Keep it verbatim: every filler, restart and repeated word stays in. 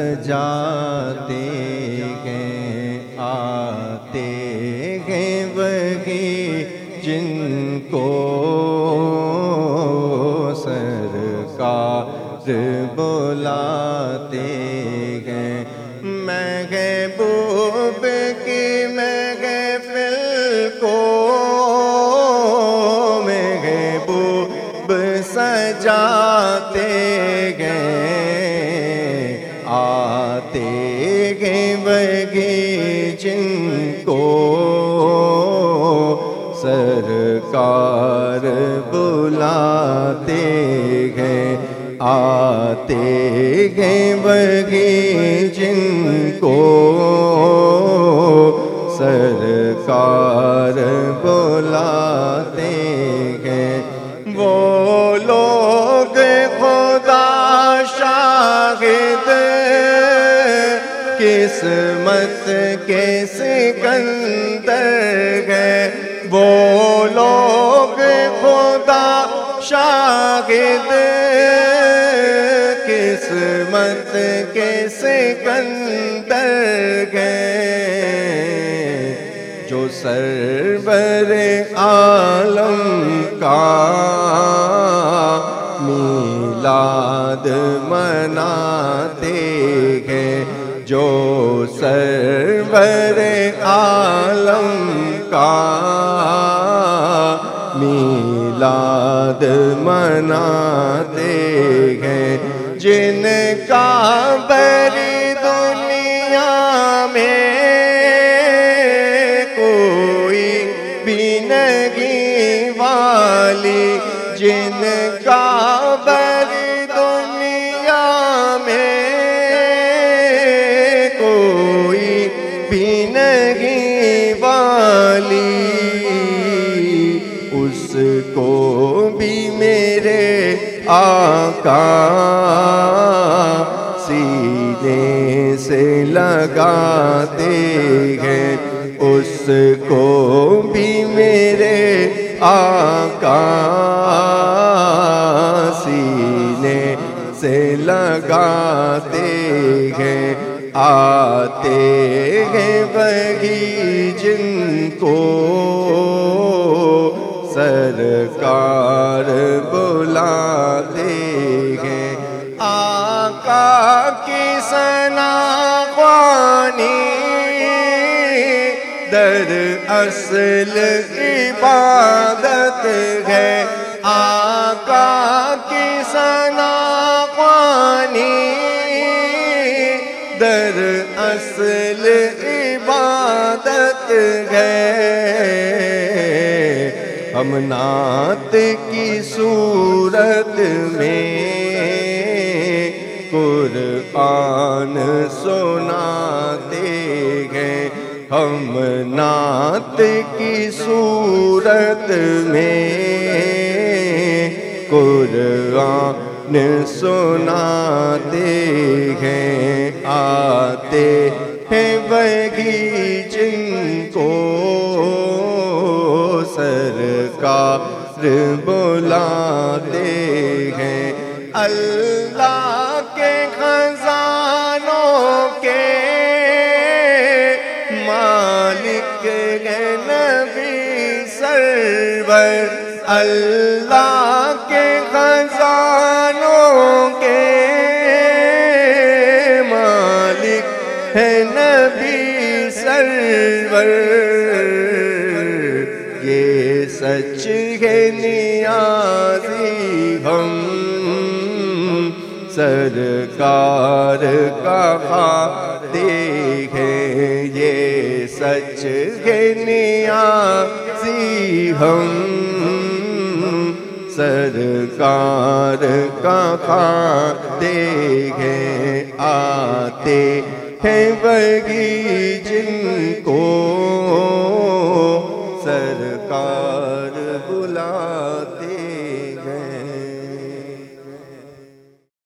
سجاتے ہیں، آتے ہیں وہی جن کو سرکار بلاتے ہیں۔ محبوب کی محفل کو محبوب سجاتے ہیں، آتے ہیں وہی جن کو سرکار بلاتے ہیں، آتے ہیں وہی جن کو سرکار بلاتے ہیں۔ وہ لوگ خدا شاہد قسمت کے سکندر ہیں، وہ لوگ خدا شاہد قسمت کے سکندر ہیں، جو سرور عالم کا میلاد مناتے ہیں، جو سرور عالم کا میلاد مناتے ہیں، جن کا بری دنیا میں کوئی بھی نہیں والی، جن کا بری دنیا میں کوئی بھی نہیں والی، اس کو بھی میرے آقا سینے سے لگاتے ہیں، اس کو بھی میرے آقا سینے سے لگاتے ہیں، آتے ہیں وہی جن کو سرکار بلاتے ہیں۔ آقا کی ثنا خوانی در اصل عبادت ہے، آقا کی ثنا خوانی در اصل عبادت ہے۔ ہم نعت کی صورت میں قرآن سناتے ہیں، ہم نعت کی صورت میں قرآن سناتے ہیں، آتے ہیں وہی جن کو سرکار بلاتے ہیں۔ اللہ کے خزانوں کے مالک ہے نبی سرور، اللہ کے خزانوں کے مالک ہے نبی سرور، یہ سچ ہے نیازی ہم سرکار کا خواتے ہیں، یہ سچ ہے نیازی ہم سرکار کا خواتے ہیں، آتے ہیں وہی جن کو